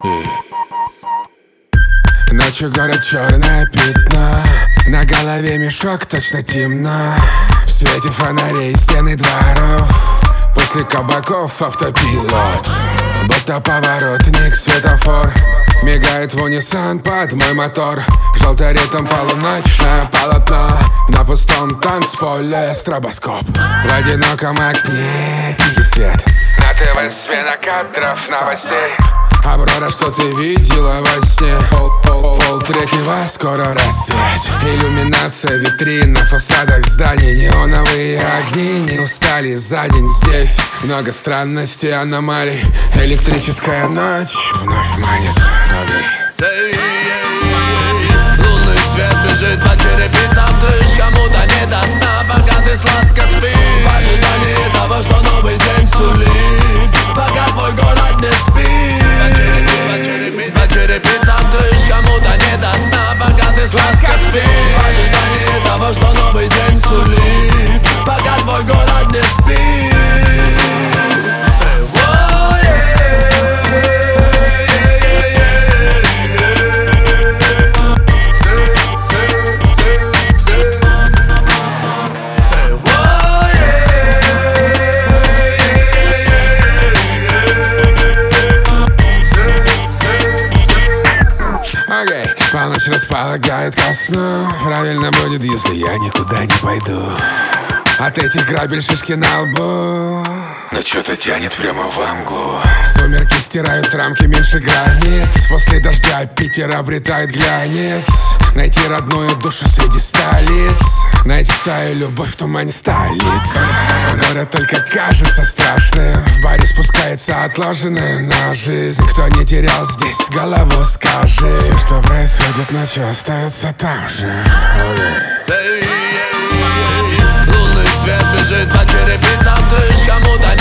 Ночью город черное пятно, на голове мешок, точно темно. В свете фонарей стены дворов, после кабаков автопилот. Будто поворотник, светофор, мигает в унисон под мой мотор. Желтый ритм, полуночное полотно, на пустом танцполе стробоскоп. В одиноком окне тихий свет, на ТВ смена кадров новостей. Аврора, что ты видела во сне? Пол-третьего, скоро рассвет. Иллюминация витрин на фасадах зданий, неоновые огни не устали за день. Здесь много странностей, аномалий. Электрическая ночь вновь манит. Лунный свет бежит по черепицам крыш, кому-то не до сна, пока ты сладко спишь. В ожидании того, что новый день сулит, пока твой город не спит. По черепицам крыш, кому-то не до сна, пока ты сладко спишь. В ожидании того, что новый день сулит, пока твой город не спит. Полночь располагает ко сну. Правильно будет, если я никуда не пойду. От этих грабель шишки на лбу, но что-то тянет прямо во мглу. Сумерки стирают рамки меньше границ. После дождя Питер обретает глянец. Найти родную душу среди столиц, найти свою любовь в тумане столиц. Город только кажется страшным, в баре спускается отложенное на жизнь. Кто не терял здесь, голову скажи. Все, что происходит ночью, остается там же. Лунный свет бежит по черепицам крыш, кому-то